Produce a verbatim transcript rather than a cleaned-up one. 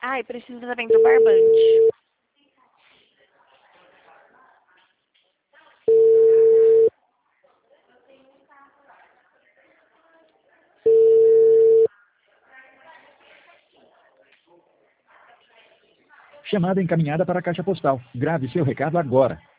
Ai, preciso também do barbante. Chamada encaminhada para a caixa postal. Grave seu recado agora.